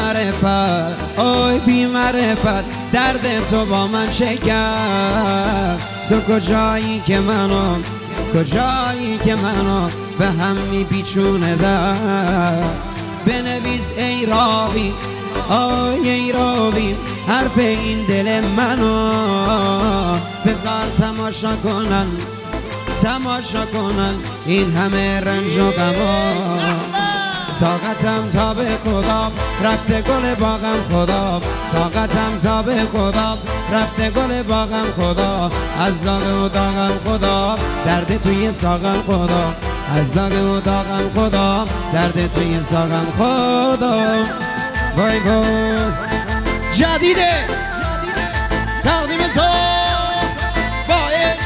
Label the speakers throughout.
Speaker 1: معرفت آی بی معرفت درد تو با من چه کرد؟ تو کجایی که منو به هم میپیچونه در بنویس ای راوی آی ای راوی حرف این دل منو بذار تماشا کنن این همه رنج و غما طاقتم تا به خدا رفته گل باغم خدا طاقتم تا به خدا رفته گل باغم خدا از داغ و داغم خدا درد توی ساغم خدا از داغ و داغم خدا درد توی ساغم خدا وای وای جدیده تقدیم تو باعث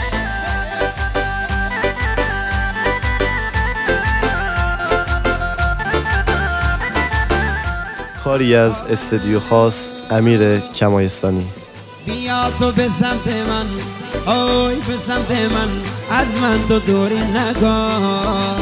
Speaker 2: کاری از استودیو خاص امیر کمایستانی.
Speaker 1: بیا تو به سمت من آی به سمت من از من دوری نگاه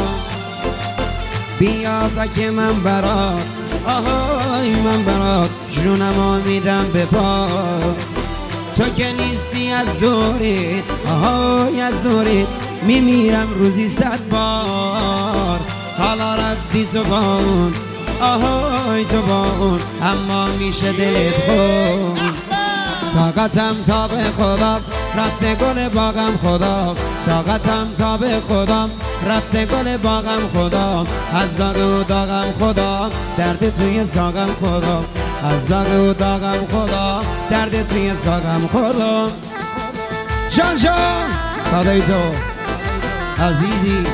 Speaker 1: بیا تا که من برات آهای من برات جونمو میدم به پا تو که نیستی از دوری آهای از دوری میمیرم روزی 100 بار حالا رفتی تو با اون آهای تو با اون اما میشه دلت خون طاقتم تا به خدا رفته گل باغم خدا طاقتم تا به خدا رفته گل باغم خدا از داغ و داغم خدا درد توی ساغم خدا از داغ و داغم خدا درد توی ساغم خدا جان جان فدای تو عزیزی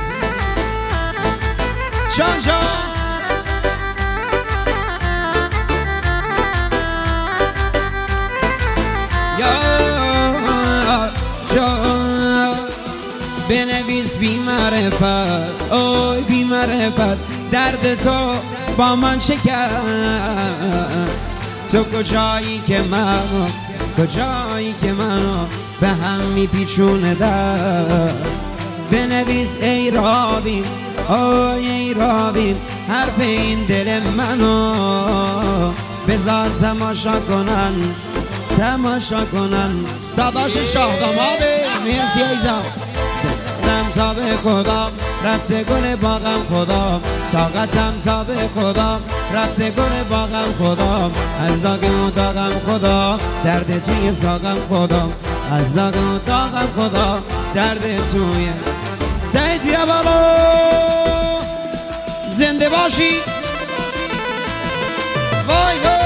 Speaker 1: جان جان بنویس بی معرفت اوی بی معرفت درد تو با من چه کرد؟ تو کجایی که منو به هم میپیچونه در بنویس ای راوی اوی ای راوی حرف این دل منو بذار تماشا کنن داداش شاه داماده مرسی ایزا تا به خدا رفته گل باغم خدا طاقتم تا به خدا رفته گل باغم خدا از داغ و داغم خدا درد توی ساغم خدا از داغ و داغم خدا درد توی سعید بیا بالا زنده باشی وای وای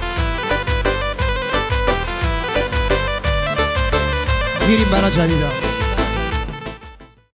Speaker 1: میریم برای جدیدا